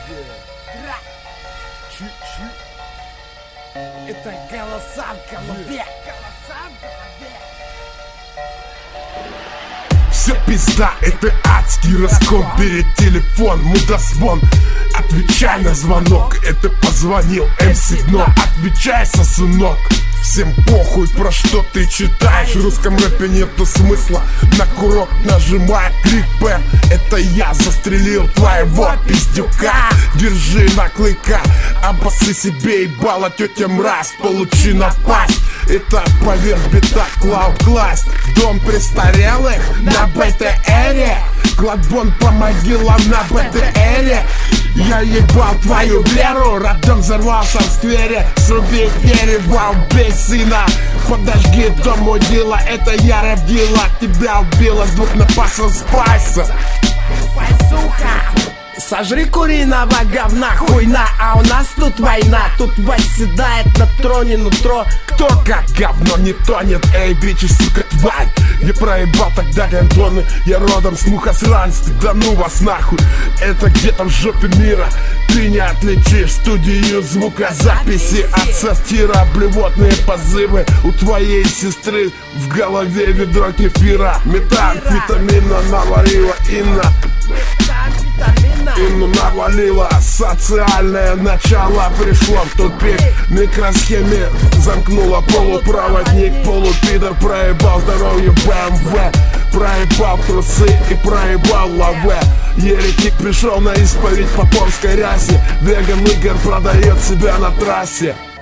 Это голоса в голове. Голоса в голове. Все пизда, это адский раскол. Бери телефон, мудозвон. Отвечай на звонок. Это позвонил МС Дно. Отвечай, сосунок. Всем похуй, про что ты читаешь. В русском рэпе нету смысла. На курок нажимай, клик П. Это я застрелил твоего пиздюка. Держи на клыка, обоссы себе ебало, тетя мразь. Получи напасть. Это поверх бита Клауд Класть. Дом престарелых на БТРе. Кладбон по могилам на БТРе. Я ебал твою веру. Роддом взорвался в сквере. Сруби дерево, убей сына. Подожги дом удила. Это я родила. Тебя убила с двух напасов спайса. Спайсуха. Сожри куриного говна, хуйна, а у нас тут война. Тут восседает на троне нутро. Кто как говно не тонет, эй, бичи, сука, тварь. Я проебал тогда гандоны, я родом с мухосранств. Да ну вас нахуй, это где-то в жопе мира. Ты не отличишь студию звукозаписи от сатира. Блевотные позывы у твоей сестры. В голове ведро кефира. Метамфетамина наварила Инна. Инну навалило, социальное начало пришло в тупик. Микросхеме замкнула полупроводник. Полупидор проебал здоровье БМВ. Проебал трусы и проебал лаве. Еретик пришел на исповедь поповской рясе. Веган Игорь продает себя на трассе.